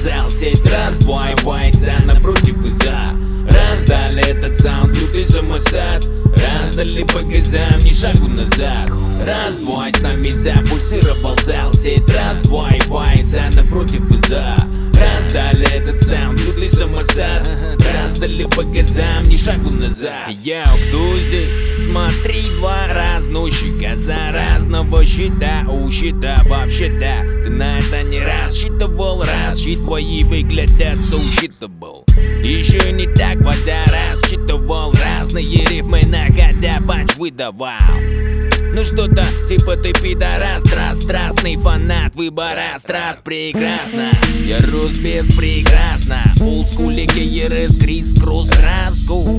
заползал сеть. Раз, два и бойца напротив и за. Раздали этот саунд, лютый самосад. Раздали по газам, ни шагу назад. Раз, два, с нами запульсировал зал сеть. Раз, два и бойца напротив и за. Раздали этот саунд, лютый самосад. Раздали по газам, ни шагу назад. Йоу, кто здесь? Смотри, два разносчика за разного щита. У щита вообще-то ты на это не рассчитывал. Раз щит твои выглядят соусчитывал. Еще не так вода рассчитывал. Разные рифмы на хода панч выдавал. Ну что-то типа ты пидорас, страстный фанат выбора страст. Прекрасно, я рос без прекрасно. Олдскуле КРС, крис-кросс, разгул.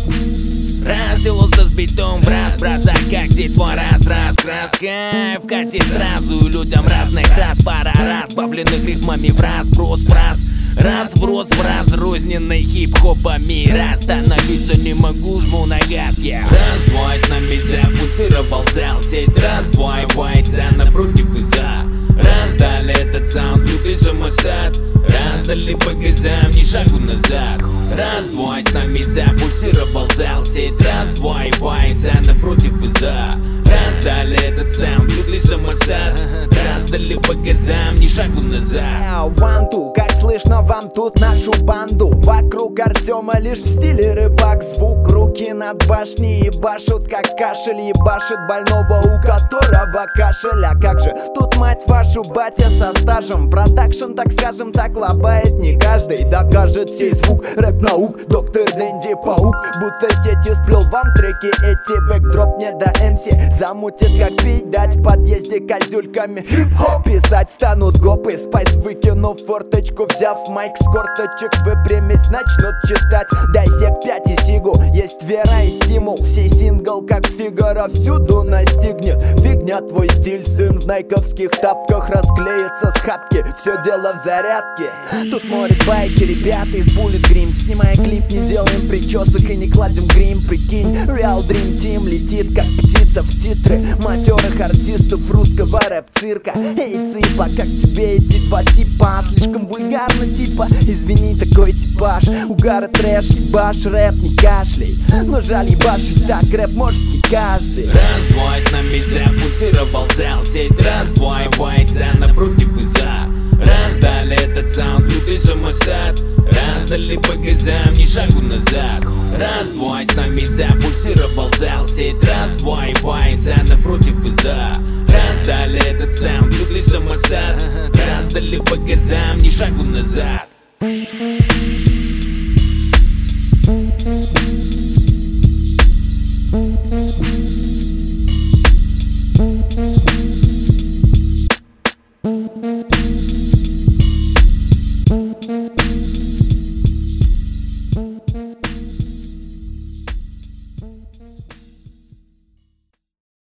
Разделался с битом в раз, бросай как детвора с раскраской. Вкатить сразу людям разных рас. Пара разбавленных рифмами в разброс фраз. Раз в рост в разрозненной хип-хопами. Остановиться не могу, жму на газ, я. Раз, два, с нами запульсировал зал сеть. Раз, два, и бойца напротив и за. Раздали этот саунд, лютый самосад. Раздали по газам, ни шагу назад. Раз, два, с нами запульсировал зал сеть. Раз, два, и бойца напротив и за. Раздали этот саунд, лютый самосад. Раздали по газам, ни шагу назад. One, two, как слышно вам тут нашу банду? Вокруг Артема лишь в стиле рыбак. Звук, руки над башней ебашут, как кашель ебашит больного, у которого кашель. А как же тут, мать вашу, батя со стажем? Продакшн, так скажем, так лобает не каждый. Докажет сей звук, рэп-наук, доктор Дэнди Паук. Будто сети сплел вам треки эти. Бэкдроп не до МС замутит, как пить дать в подъезде козюльками. Хип-хоп писать станут гопы. Спайс выкинув форточку, взяв майк с корточек, выпрямись, начнут читать. Дай зек 5 и сигу, есть вера и стимул. Сей сингл, как Фигаро, всюду настигнет. Фигня твой стиль, сын в найковских тапках расклеится с хапки. Все дело в зарядке. Тут море байки, ребята из Bullet Grim. Снимая клип, не делаем причесок и не кладем грим. Прикинь, Real Dream Team летит, как птица в титры матерых артистов русского рэп-цирка. Эй, цыпа, как тебе эти два типа? Слишком вульгарно типа, извини, такой типаж. Угар и трэш, ебаш, рэп, не кашляй. Но жаль ебашить так, рэп может не каждый. Раз, два, с нами запульсировал зал сеть. Раз, два, и бойца напротив и за. Раздали этот саунд, лютый самосад. Раздали по газам, ни шагу назад. Раз, два, с нами запульсировал зал сеть. Раз, два, и бойца напротив и за. Раздали этот саунд, лютый самосад. Раздали по газам, ни шагу назад.